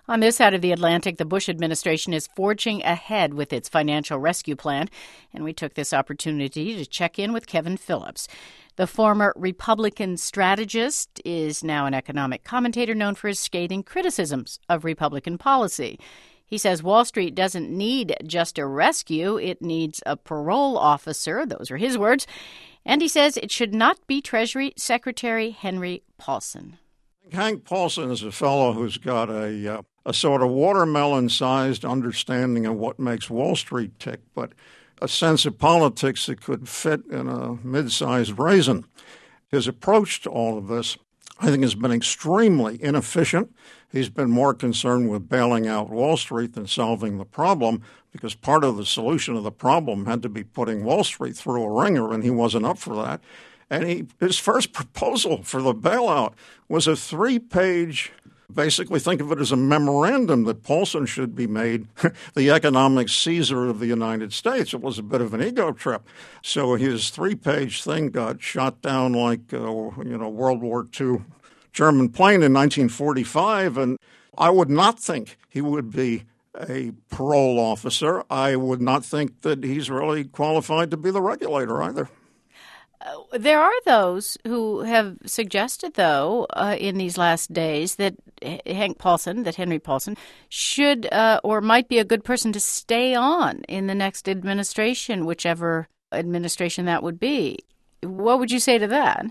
On this side of the Atlantic, the Bush administration is forging ahead with its financial rescue plan, and we took this opportunity to check in with Kevin Phillips. The former Republican strategist is now an economic commentator known for his scathing criticisms of Republican policy. He says Wall Street doesn't need just a rescue, it needs a parole officer. Those are his words. And he says it should not be Treasury Secretary Henry Paulson. Hank Paulson is a fellow who's got a sort of watermelon-sized understanding of what makes Wall Street tick, but a sense of politics that could fit in a mid-sized raisin. His approach to all of this, I think, has been extremely inefficient. He's been more concerned with bailing out Wall Street than solving the problem, because part of the solution of the problem had to be putting Wall Street through a ringer, and he wasn't up for that. And his first proposal for the bailout was a 3-page, basically think of it as a memorandum that Paulson should be made the economic Caesar of the United States. It was a bit of an ego trip. So his 3-page thing got shot down like, World War II German plane in 1945. And I would not think he would be a parole officer. I would not think that he's really qualified to be the regulator either. There are those who have suggested, though, in these last days that Henry Paulson, should or might be a good person to stay on in the next administration, whichever administration that would be. What would you say to that?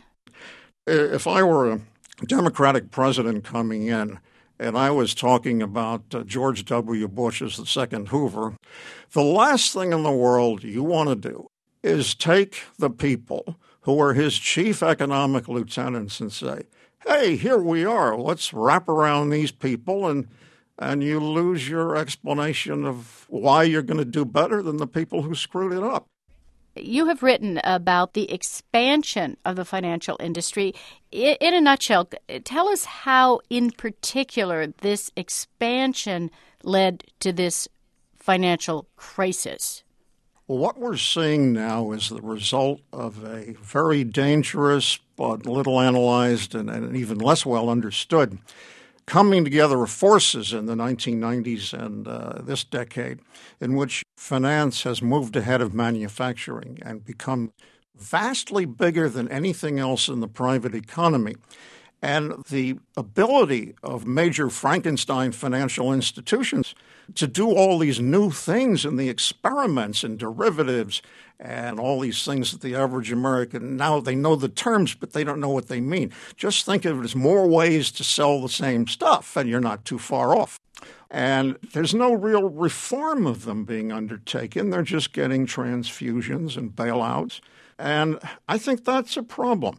If I were a Democratic president coming in and I was talking about George W. Bush as the second Hoover, the last thing in the world you want to do is take the people who are his chief economic lieutenants and say, hey, here we are, let's wrap around these people, and you lose your explanation of why you're going to do better than the people who screwed it up. You have written about the expansion of the financial industry. In a nutshell, tell us how, in particular, this expansion led to this financial crisis. Well, what we're seeing now is the result of a very dangerous but little analyzed and even less well understood coming together of forces in the 1990s and this decade in which finance has moved ahead of manufacturing and become vastly bigger than anything else in the private economy. And the ability of major Frankenstein financial institutions to do all these new things and the experiments and derivatives and all these things that the average American, now they know the terms, but they don't know what they mean. Just think of it as more ways to sell the same stuff, and you're not too far off. And there's no real reform of them being undertaken. They're just getting transfusions and bailouts. And I think that's a problem.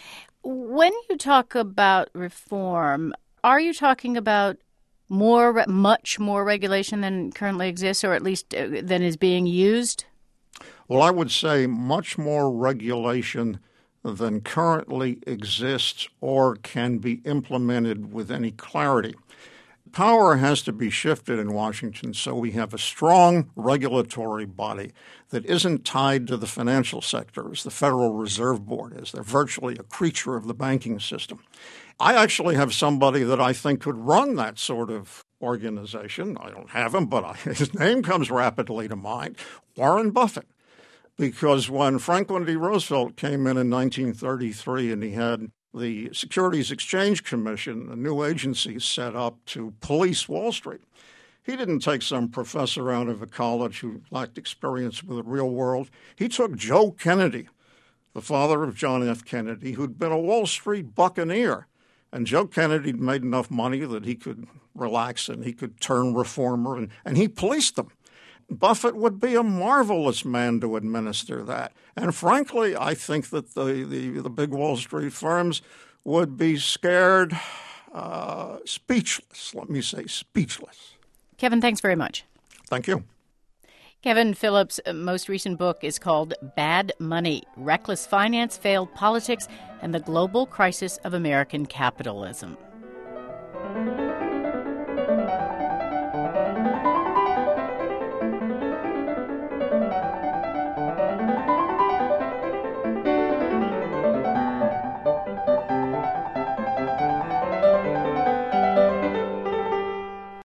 When you talk about reform, are you talking about much more regulation than currently exists, or at least than is being used? Well, I would say much more regulation than currently exists or can be implemented with any clarity. Power has to be shifted in Washington so we have a strong regulatory body that isn't tied to the financial sector as the Federal Reserve Board is. They're virtually a creature of the banking system. I actually have somebody that I think could run that sort of organization. I don't have him, but his name comes rapidly to mind, Warren Buffett. Because when Franklin D. Roosevelt came in 1933 and he had the Securities Exchange Commission, a new agency set up to police Wall Street, he didn't take some professor out of a college who lacked experience with the real world. He took Joe Kennedy, the father of John F. Kennedy, who'd been a Wall Street buccaneer. And Joe Kennedy made enough money that he could relax and he could turn reformer, and he policed them. Buffett would be a marvelous man to administer that. And frankly, I think that the big Wall Street firms would be scared, speechless. Let me say speechless. Kevin, thanks very much. Thank you. Kevin Phillips' most recent book is called Bad Money: Reckless Finance, Failed Politics, and the Global Crisis of American Capitalism.